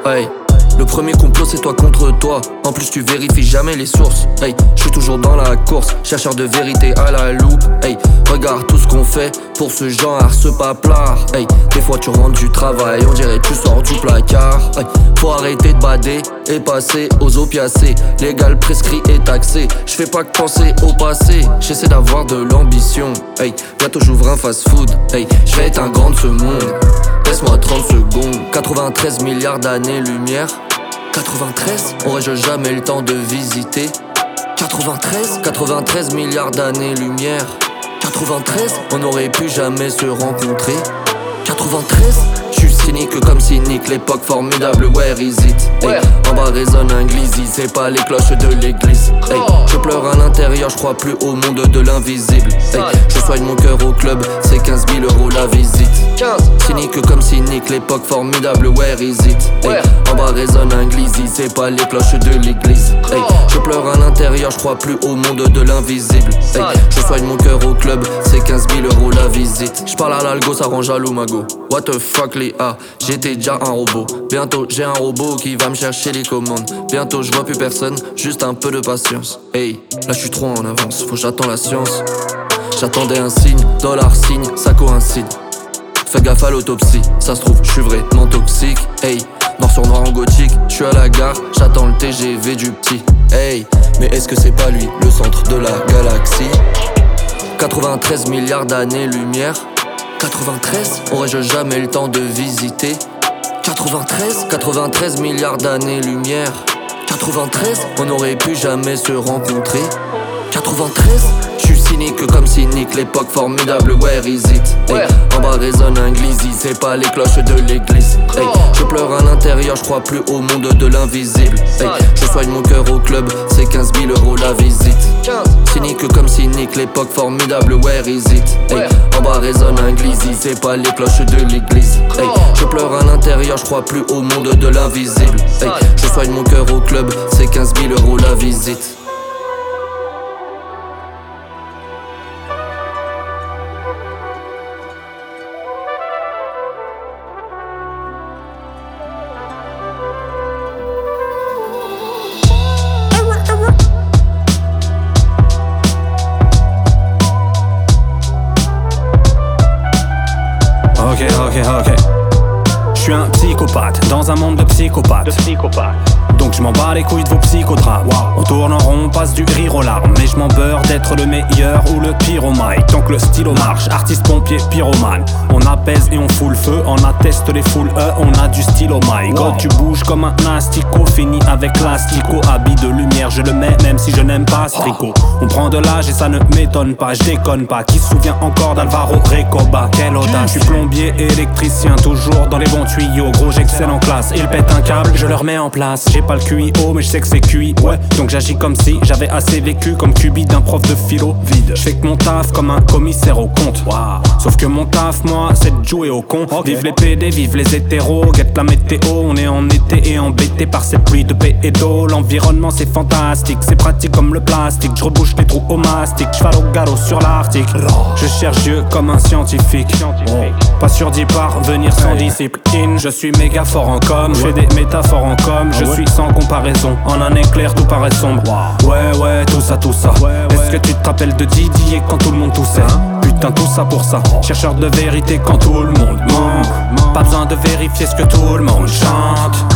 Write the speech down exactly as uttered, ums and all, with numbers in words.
Hey. Le premier complot c'est toi contre toi. En plus tu vérifies jamais les sources. Hey, je suis toujours dans la course, chercheur de vérité à la loupe. Hey, regarde tout ce qu'on fait pour ce genre, ce paplard. Hey, des fois tu rentres du travail, on dirait que tu sors du placard. Hey, faut arrêter de bader et passer aux opiacés. Légal, prescrit et taxé. Je fais pas que penser au passé, j'essaie d'avoir de l'ambition. Hey, bientôt j'ouvre un fast food. Hey, je vais être un grand de ce monde. Laisse-moi trente secondes. Quatre-vingt-treize milliards d'années-lumière. Quatre-vingt-treize, aurais-je jamais le temps de visiter? Quatre-vingt-treize, quatre-vingt-treize milliards d'années-lumière. Quatre-vingt-treize, on n'aurait pu jamais se rencontrer. Quatre-vingt-treize, je suis cynique comme cynique, l'époque formidable, where is it? Hey, en bas résonne un glizzy, c'est pas les cloches de l'église. Hey, je pleure à l'intérieur, je crois plus au monde de l'invisible. Hey, je soigne mon cœur au club, c'est quinze mille euros la visite. Cynique comme cynique, l'époque formidable, where is it? Hey, en bas résonne un glizzy, c'est pas les cloches de l'église. Hey, je pleure à l'intérieur, je crois plus au monde de l'invisible. Hey, je soigne mon cœur au club, c'est quinze mille euros la visite. Je parle à l'algo, ça rend jaloux ma go. What the fuck les A, j'étais déjà un robot. Bientôt j'ai un robot qui va me chercher les commandes. Bientôt je vois plus personne, juste un peu de patience. Hey, là je suis trop en avance, faut que j'attends la science. J'attendais un signe, dollar signe, ça coïncide. Fais gaffe à l'autopsie, ça se trouve je suis vraiment toxique. Hey, noir sur noir en gothique, je suis à la gare, j'attends le T G V du petit. Hey, mais est-ce que c'est pas lui, le centre de la galaxie? Quatre-vingt-treize milliards d'années-lumière. Quatre-vingt-treize, aurais-je jamais le temps de visiter? Quatre-vingt-treize, quatre-vingt-treize milliards d'années-lumière. Quatre-vingt-treize, on n'aurait pu jamais se rencontrer. Quatre-vingt-treize, je suis cynique comme cynique, l'époque formidable, where is it? Hey, en bas résonne un glizzy, c'est pas les cloches de l'église. Hey, je pleure à l'intérieur, je crois plus au monde de l'invisible. Hey, je soigne mon cœur au club, c'est quinze mille euros la visite. Cynique comme cynique, l'époque formidable, where is it? Hey, en bas résonne un glizzy, c'est pas les cloches de l'église. Hey, je pleure à l'intérieur, je crois plus au monde de l'invisible. Hey, je soigne mon cœur au club, c'est quinze mille euros la visite. Ok, ok, ok. Je suis un psychopathe dans un monde de psychopathes. De psychopathe. Donc je m'en bats les couilles de vos psychodrames. On tourne en rond, on passe du rire aux larmes. Mais je m'en beurre d'être le meilleur ou le pire au mic. Tant que le stylo marche, artiste, pompier, pyromane. On apaise et on fout le feu, on atteste les foules E, on a du stylo mic. Quand tu bouges comme un asticot, fini avec l'astico. Habit de lumière, je le mets même si je n'aime pas ce tricot. On prend de l'âge et ça ne m'étonne pas, je déconne pas. Qui se souvient encore d'Alvaro Recoba? Quelle audace. Je suis plombier, électricien, toujours dans les bons tuyaux. Gros j'excelle en classe, il pète un câble, je le remets en place. J'ai pas le Q I O mais je sais que c'est Q I, ouais. Donc j'agis comme si j'avais assez vécu comme Cubi d'un prof de philo. Vide. Je fais que mon taf comme un commissaire au compte. Wow. Sauf que mon taf moi c'est de jouer au con. Okay. Vive les P D, vive les hétéros, guette la météo. On est en été et embêté par cette pluie de pédo. L'environnement c'est fantastique, c'est pratique comme le plastique. Je rebouche les trous au mastic, je au galop sur l'Arctique. Je cherche Dieu comme un scientifique, oh. Pas sûr d'y parvenir sans discipline. Je suis méga fort en com, je fais des métaphores en com. Je suis sans comparaison, en un éclair tout paraît sombre. Ouais ouais tout ça tout ça. Est-ce que tu te rappelles de Didier quand tout le monde toussait? Putain tout ça pour ça. Chercheur de vérité quand tout le monde ment. Pas besoin de vérifier ce que tout le monde chante.